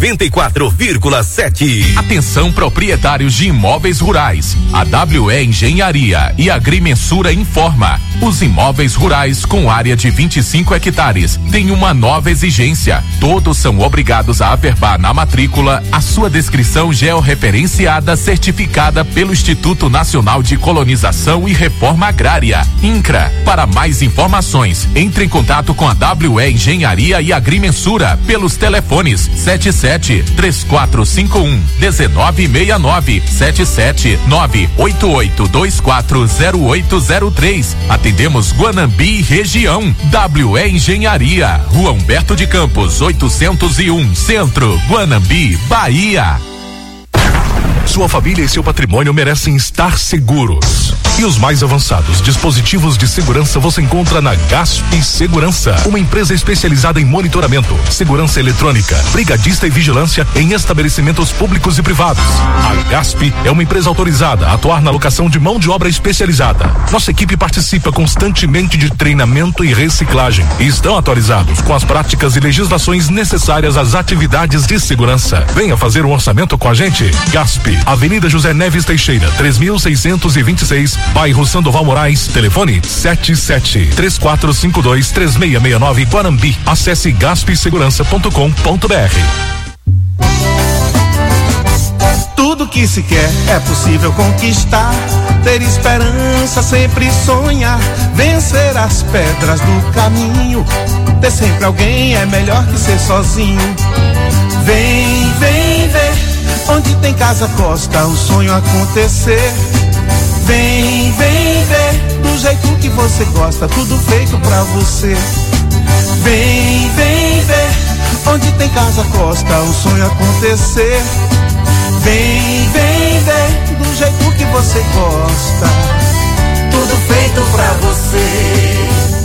94,7. Atenção, proprietários de imóveis rurais. A WE Engenharia e Agrimensura informa: os imóveis rurais com área de 25 hectares têm uma nova exigência. Todos são obrigados a averbar na matrícula a sua descrição georreferenciada certificada pelo Instituto Nacional de Colonização e Reforma Agrária, INCRA. Para mais informações, entre em contato com a WE Engenharia e Agrimensura. venda pelos telefones 77-3451-1969, 77988240803. Atendemos Guanambi e região. WE Engenharia, Rua Humberto de Campos, 801, Centro, Guanambi, Bahia. Sua família e seu patrimônio merecem estar seguros. E os mais avançados dispositivos de segurança você encontra na Gasp Segurança, uma empresa especializada em monitoramento, segurança eletrônica, brigadista e vigilância em estabelecimentos públicos e privados. A Gasp é uma empresa autorizada a atuar na locação de mão de obra especializada. Nossa equipe participa constantemente de treinamento e reciclagem e estão atualizados com as práticas e legislações necessárias às atividades de segurança. Venha fazer um orçamento com a gente. Gasp, Avenida José Neves Teixeira, 3626, bairro Sandoval Moraes, telefone 77-3452-3669, Guanambi. Acesse gaspsegurança.com.br. Tudo que se quer é possível conquistar, ter esperança, sempre sonhar, vencer as pedras do caminho, ter sempre alguém é melhor que ser sozinho. Vem, vem ver, onde tem Casa Costa, o sonho acontecer. Vem, vem ver, do jeito que você gosta, tudo feito pra você. Vem, vem ver, onde tem Casa Costa, o sonho acontecer. Vem, vem ver, do jeito que você gosta, tudo feito pra você.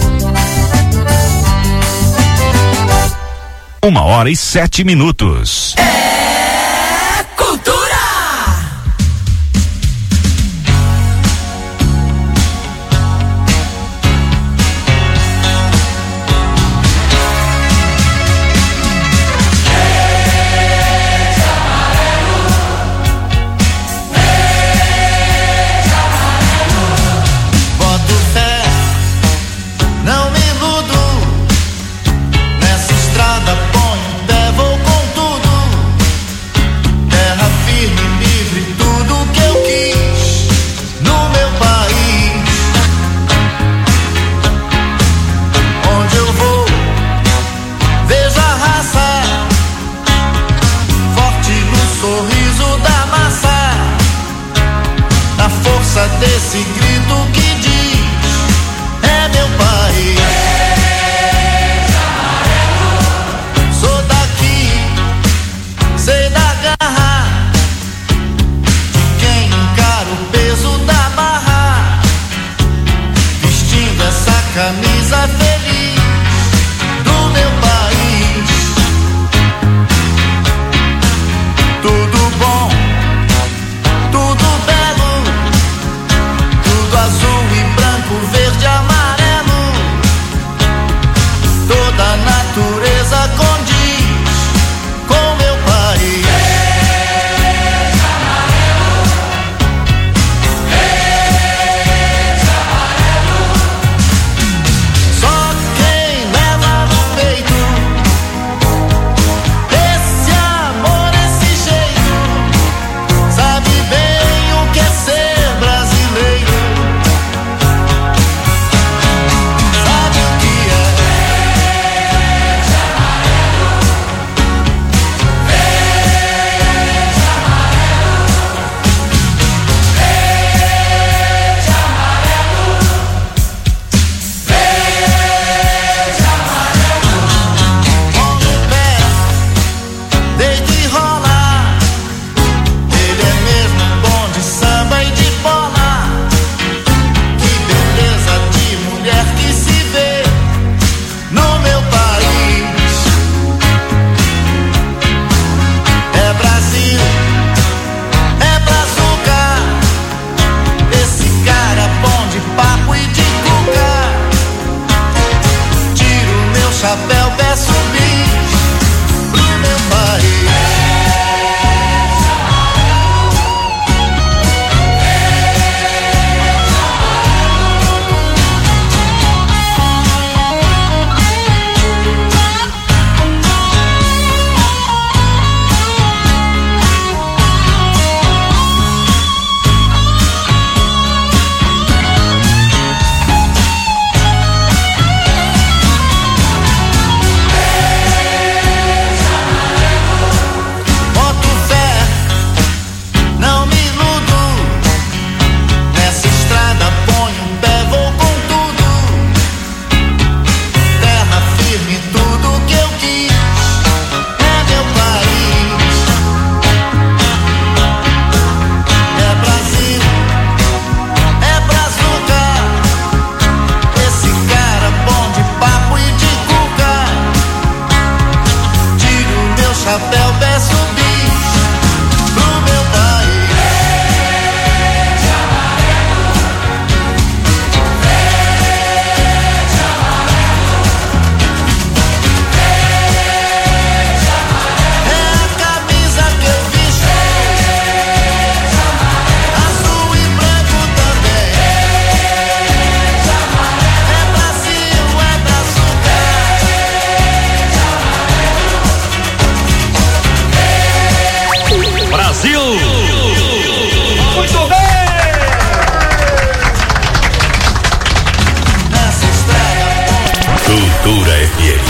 1h07. É cultura!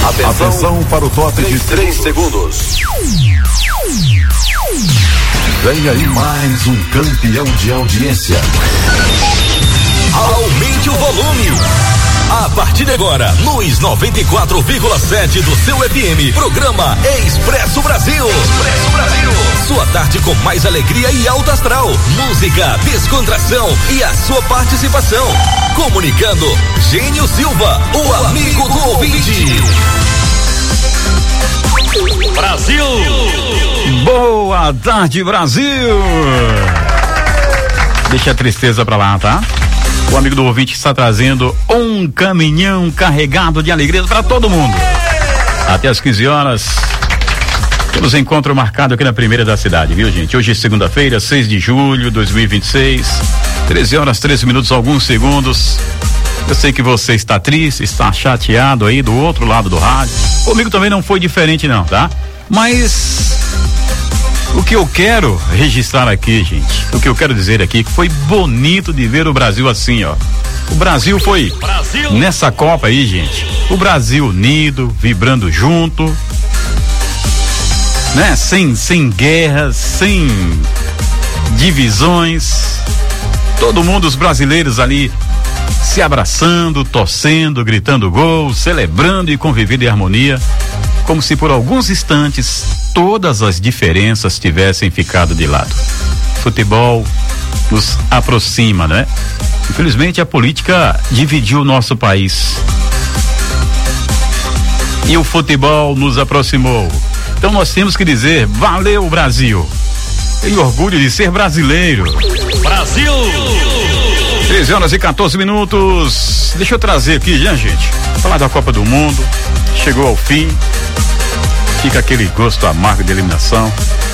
Atenção para o top de 3 segundos. Vem aí mais um campeão de audiência. Aumente o volume. A partir de agora, nos 94,7 do seu FM, programa Expresso Brasil. Expresso Brasil. Sua tarde com mais alegria e alto astral. Música, descontração e a sua participação. Comunicando, Gênio Silva, o amigo do ouvinte. Brasil! Boa tarde, Brasil! Deixa a tristeza pra lá, tá? O amigo do ouvinte está trazendo um caminhão carregado de alegrias para todo mundo. Até às 15 horas. Temos encontro marcado aqui na primeira da cidade, viu, gente? Hoje é segunda-feira, 6 de julho de 2026. 13 horas, 13 minutos, alguns segundos. Eu sei que você está triste, está chateado aí do outro lado do rádio. Comigo também não foi diferente não, tá? Mas o que eu quero registrar aqui, gente, o que eu quero dizer aqui, que foi bonito de ver o Brasil assim, ó. O Brasil foi nessa Copa aí, gente. O Brasil unido, vibrando junto, né? Sem guerras, sem divisões. Todo mundo, os brasileiros ali se abraçando, torcendo, gritando gol, celebrando e convivendo em harmonia, como se por alguns instantes todas as diferenças tivessem ficado de lado. Futebol nos aproxima, né? Infelizmente a política dividiu o nosso país e o futebol nos aproximou. Então nós temos que dizer: valeu, Brasil! Tenho orgulho de ser brasileiro. Brasil! 13 horas e 14 minutos. Deixa eu trazer aqui, né, gente? Falar da Copa do Mundo. Chegou ao fim. Fica aquele gosto amargo de eliminação.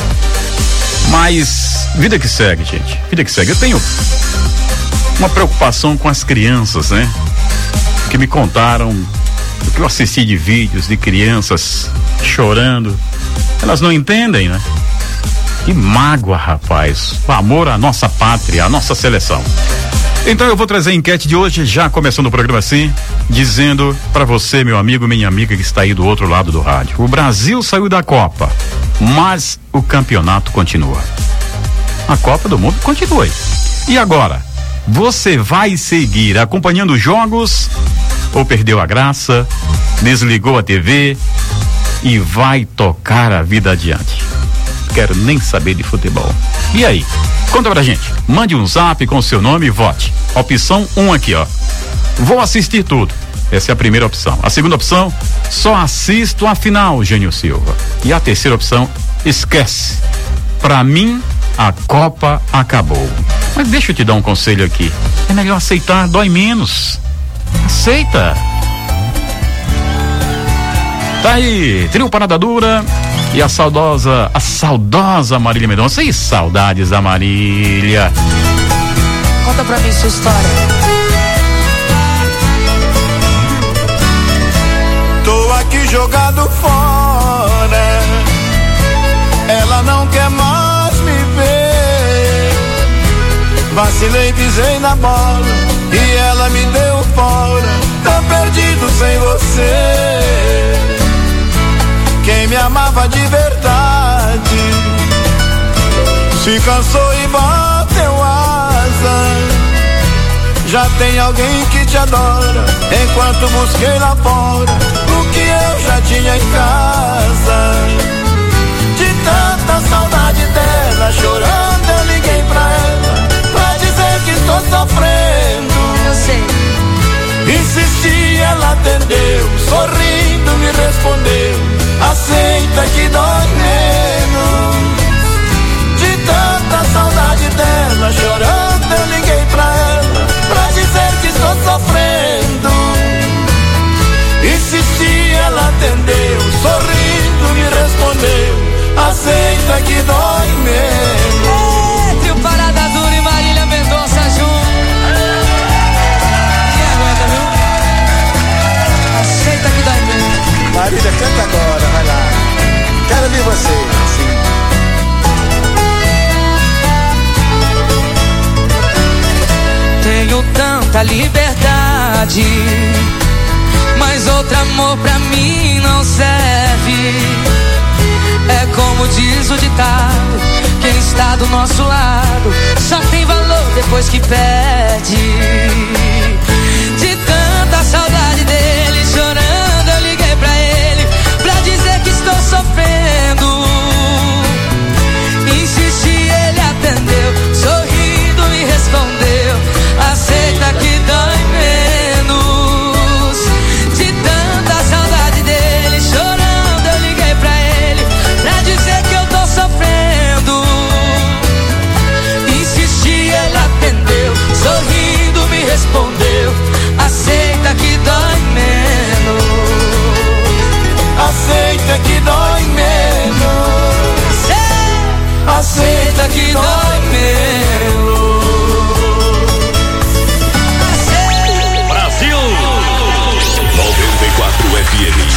Mas vida que segue, gente. Vida que segue. Eu tenho uma preocupação com as crianças, né? Que me contaram, o que eu assisti de vídeos de crianças chorando. Elas não entendem, né? Que mágoa, rapaz. O amor à nossa pátria, à nossa seleção. Então eu vou trazer a enquete de hoje, já começando o programa assim, dizendo para você, meu amigo, minha amiga que está aí do outro lado do rádio: o Brasil saiu da Copa, mas o campeonato continua. A Copa do Mundo continua. E agora, você vai seguir acompanhando os jogos ou perdeu a graça, desligou a TV e vai tocar a vida adiante? Quero nem saber de futebol. E aí? Conta pra gente. Mande um zap com o seu nome e vote. Opção 1 aqui, ó. Vou assistir tudo. Essa é a primeira opção. A segunda opção: só assisto a final, Gênio Silva. E a terceira opção: esquece. Pra mim, a Copa acabou. Mas deixa eu te dar um conselho aqui. É melhor aceitar, dói menos. Aceita. Tá aí, trio Parada Dura e a saudosa Marília Mendonça. E saudades da Marília. Conta pra mim sua história. Tô aqui jogado fora, ela não quer mais me ver. Vacilei, pisei na bola e ela me deu fora. Tá perdido sem você. Quem me amava de verdade se cansou e bateu asa. Já tem alguém que te adora, enquanto busquei lá fora o que eu já tinha em casa. De tanta saudade dela, chorando eu liguei pra ela, pra dizer que estou sofrendo. Eu sei. Insisti, ela atendeu, sorrindo me respondeu: aceita que dói menos. De tanta saudade dela, chorando eu liguei pra ela, pra dizer que estou sofrendo. Insisti, ela atendeu, sorrindo me respondeu: aceita que dói menos. Trio Parada Dura e Marília Mendonça junto. Quem aguenta, viu? Aceita que dói menos. Marília, canta agora, vai lá. Quero ver você, assim. Tenho tanta liberdade, mas outro amor pra mim não serve. É como diz o ditado: quem está do nosso lado só tem valor depois que perde. De tanta saudade dele, chorando eu liguei pra ele pra dizer que estou sofrendo. Insisti, ele atendeu, sorrindo me respondeu: aceita que dói menos. De tanta saudade dele, chorando eu liguei pra ele pra dizer que eu tô sofrendo. Insisti, ele atendeu, sorrindo me respondeu: aceita que dói menos. Aceita que dói menos. Aceita que dói menos. Brasil 94 FM.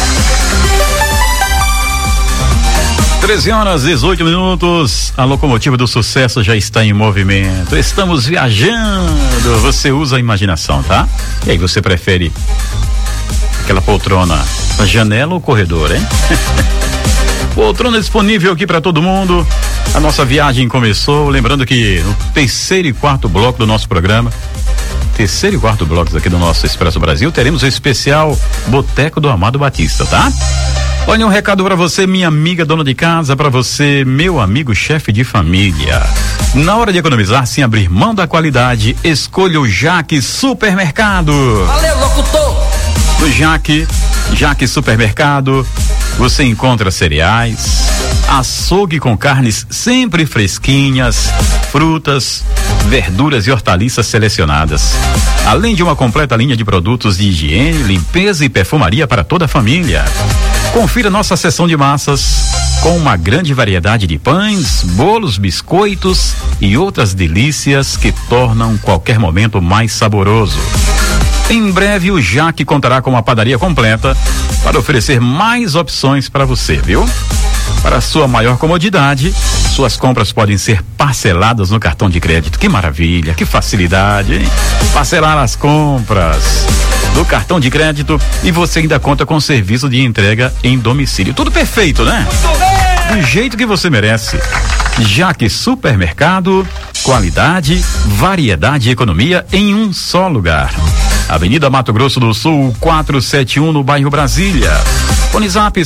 13h18. A locomotiva do sucesso já está em movimento. Estamos viajando. Você usa a imaginação, tá? E aí, você prefere aquela poltrona na janela ou corredor, hein? Poltrona disponível aqui para todo mundo. A nossa viagem começou. Lembrando que no terceiro e quarto bloco do nosso programa, terceiro e quarto blocos aqui do nosso Expresso Brasil, teremos o especial Boteco do Amado Batista, tá? Olha, um recado para você, minha amiga dona de casa, para você, meu amigo chefe de família. Na hora de economizar sem abrir mão da qualidade, escolha o Jaque Supermercado. Valeu, locutor! No Jaque Supermercado, você encontra cereais, açougue com carnes sempre fresquinhas, frutas, verduras e hortaliças selecionadas, além de uma completa linha de produtos de higiene, limpeza e perfumaria para toda a família. Confira nossa seção de massas, com uma grande variedade de pães, bolos, biscoitos e outras delícias que tornam qualquer momento mais saboroso. Em breve o Jaque contará com uma padaria completa para oferecer mais opções para você, viu? Para sua maior comodidade, suas compras podem ser parceladas no cartão de crédito. Que maravilha, que facilidade, hein? Parcelar as compras do cartão de crédito e você ainda conta com serviço de entrega em domicílio. Tudo perfeito, né? Do jeito que você merece. Jaque Supermercado, qualidade, variedade e economia em um só lugar. Avenida Mato Grosso do Sul, 471, no bairro Brasília. Fone Zap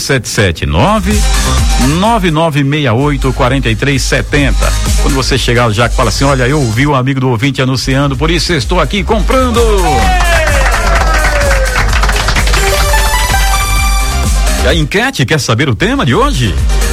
779-9968-4370. Quando você chegar já, fala assim: olha, eu ouvi um amigo do ouvinte anunciando, por isso eu estou aqui comprando. E a enquete quer saber o tema de hoje?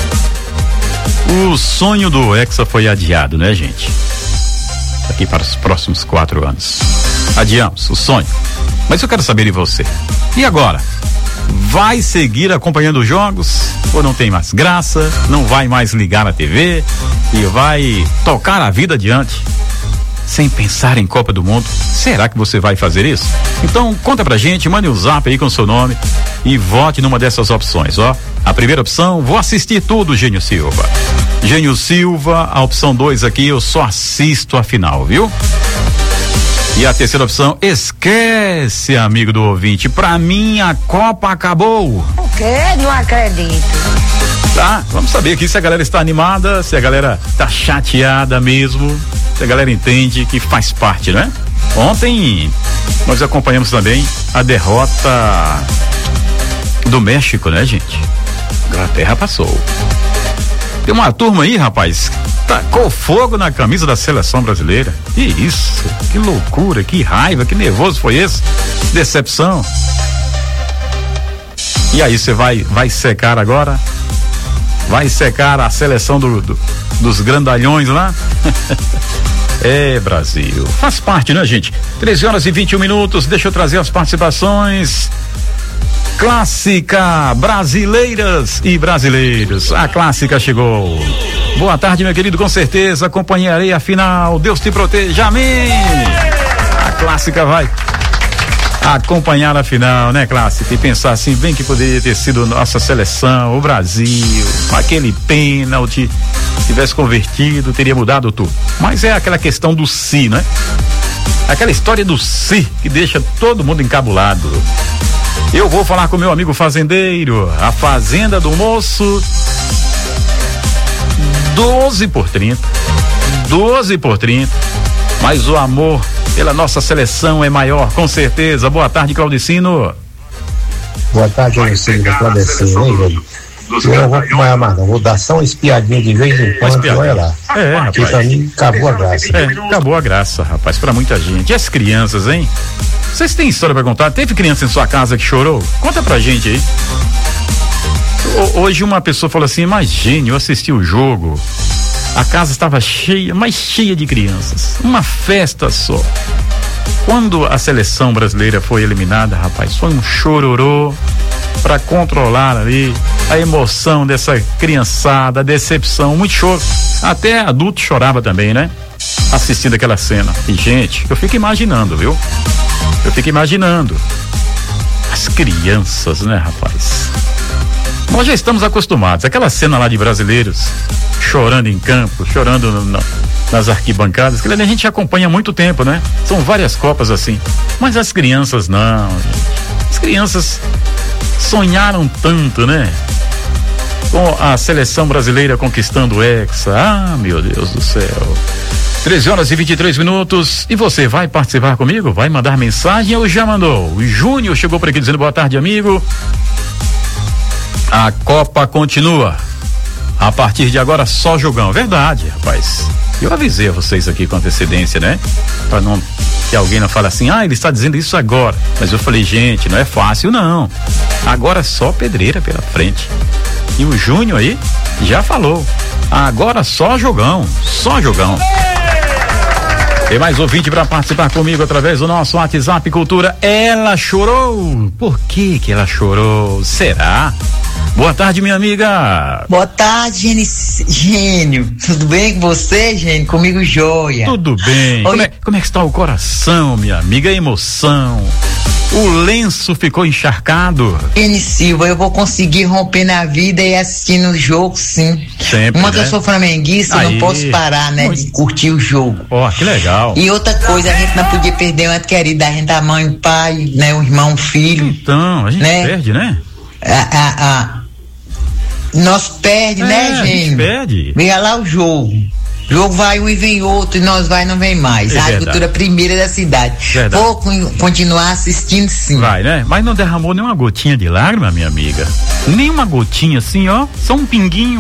O sonho do Hexa foi adiado, né, gente? Aqui para os próximos 4 anos. Adiamos o sonho. Mas eu quero saber de você. E agora? Vai seguir acompanhando os jogos? Ou não tem mais graça? Não vai mais ligar na TV? E vai tocar a vida adiante? Sem pensar em Copa do Mundo? Será que você vai fazer isso? Então conta pra gente, mande um zap aí com o seu nome e vote numa dessas opções, ó. A primeira opção, vou assistir tudo, Gênio Silva. Gênio Silva, a opção 2 aqui, eu só assisto a final, viu? E a terceira opção, esquece, amigo do ouvinte, pra mim a Copa acabou. O quê? Não acredito. Tá, vamos saber aqui se a galera está animada, se a galera tá chateada mesmo, se a galera entende que faz parte, né? Ontem nós acompanhamos também a derrota do México, né, gente? A Inglaterra passou. Tem uma turma aí, rapaz, tacou fogo na camisa da seleção brasileira. Que isso, que loucura, que raiva, que nervoso foi esse? Decepção. E aí, você vai secar agora? Vai secar a seleção dos grandalhões lá? É, Brasil. Faz parte, né, gente? 13h21. Deixa eu trazer as participações. Clássica, brasileiras e brasileiros. A clássica chegou. Boa tarde, meu querido, com certeza acompanharei a final. Deus te proteja, amém. A clássica vai acompanhar a final, né, clássica? E pensar assim, bem que poderia ter sido nossa seleção, o Brasil, aquele pênalti, tivesse convertido, teria mudado tudo. Mas é aquela questão do si, né? Aquela história do si que deixa todo mundo encabulado. Eu vou falar com meu amigo fazendeiro. A Fazenda do Moço, 12 por 30. 12 por 30. Mas o amor pela nossa seleção é maior, com certeza. Boa tarde, Claudicino. Boa tarde, Claudicino, velho. Eu não vou acompanhar mais, não. Vou dar só uma espiadinha de vez em quando, olha lá. Rapaz. Isso pra mim acabou a graça. Acabou a graça, rapaz, pra muita gente. E as crianças, hein? Vocês têm história pra contar? Teve criança em sua casa que chorou? Conta pra gente aí. Hoje uma pessoa falou assim, imagine, eu assisti o jogo, a casa estava cheia, mas cheia de crianças, uma festa só. Quando a seleção brasileira foi eliminada, rapaz, foi um chororô para controlar ali a emoção dessa criançada, a decepção, muito choro. Até adulto chorava também, né? Assistindo aquela cena. E, gente, eu fico imaginando, viu? Eu fico imaginando as crianças, né, rapaz? Nós já estamos acostumados. Aquela cena lá de brasileiros chorando em campo, chorando nas arquibancadas, que a gente acompanha há muito tempo, né? São várias copas assim. Mas as crianças não, gente. As crianças sonharam tanto, né? Com a seleção brasileira conquistando o Hexa. Ah, meu Deus do céu. 13h23. E você vai participar comigo? Vai mandar mensagem ou já mandou? O Júnior chegou por aqui dizendo boa tarde, amigo. A Copa continua. A partir de agora só jogão. Verdade, rapaz. Eu avisei a vocês aqui com antecedência, né? Pra não que alguém não fale assim, ele está dizendo isso agora. Mas eu falei, gente, não é fácil não. Agora só pedreira pela frente. E o Júnior aí já falou. Agora só jogão. Só jogão. Tem mais ouvinte para participar comigo através do nosso WhatsApp Cultura. Ela chorou. Por que ela chorou? Será? Boa tarde, minha amiga. Boa tarde, Gênio. Tudo bem com você, Gênio? Comigo, joia. Tudo bem. Como é que está o coração, minha amiga? A emoção. O lenço ficou encharcado. Gênio Silva, eu vou conseguir romper na vida e assistindo o jogo, sim. Sempre, que eu sou flamenguista, eu não posso parar, né? De curtir o jogo. Ó, que legal. E outra coisa, a gente não podia perder uma querida, a gente a mãe, o pai, né? O irmão, o filho. Então, a gente perde, né? Nós perde, né, gente? Perde. Veja lá o jogo. O jogo vai um e vem outro, e nós vai e não vem mais. A agricultura primeira da cidade. Verdade. Vou continuar assistindo, sim. Vai, né? Mas não derramou nenhuma gotinha de lágrima, minha amiga? Nenhuma gotinha assim, ó. Só um pinguinho.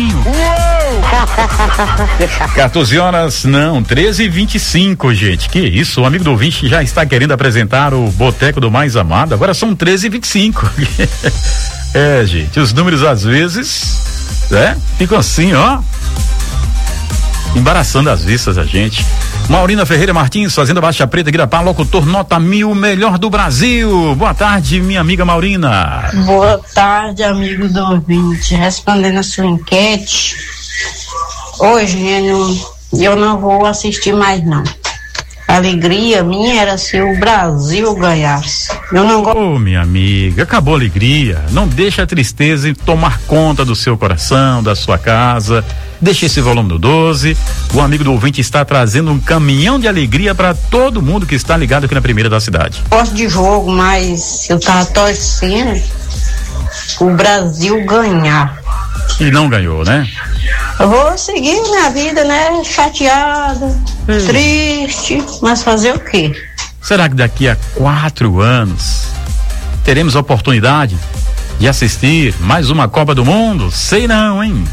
14h, não, 13h25, gente. Que isso? O amigo do ouvinte já está querendo apresentar o Boteco do Mais Amado. Agora são 13h25. Gente, os números às vezes, ficam assim, ó. Embaraçando as vistas a gente. Maurina Ferreira Martins, Fazenda Baixa Preta, Guirapá, locutor nota 1000, melhor do Brasil. Boa tarde, minha amiga Maurina. Boa tarde, amigo do ouvinte. Respondendo a sua enquete, hoje eu não vou assistir mais, não. A alegria minha era se o Brasil ganhasse. Eu não gosto. Minha amiga, acabou a alegria. Não deixa a tristeza tomar conta do seu coração, da sua casa. Deixa esse volume no 12. O amigo do ouvinte está trazendo um caminhão de alegria para todo mundo que está ligado aqui na primeira da cidade. Gosto de jogo, mas eu tava torcendo o Brasil ganhar. E não ganhou, né? Eu vou seguir minha vida, né? Chateada, triste, mas fazer o quê? Será que daqui a 4 anos teremos a oportunidade de assistir mais uma Copa do Mundo? Sei não, hein?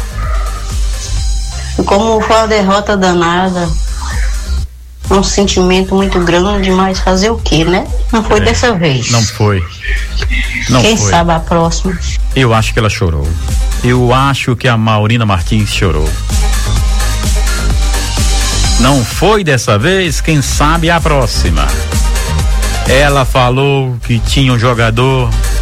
Como foi a derrota danada, um sentimento muito grande, mas fazer o quê, né? Não foi dessa vez. Não foi. Quem sabe a próxima? Eu acho que ela chorou. Eu acho que a Maurina Martins chorou. Não foi dessa vez, quem sabe a próxima. Ela falou que tinha um jogador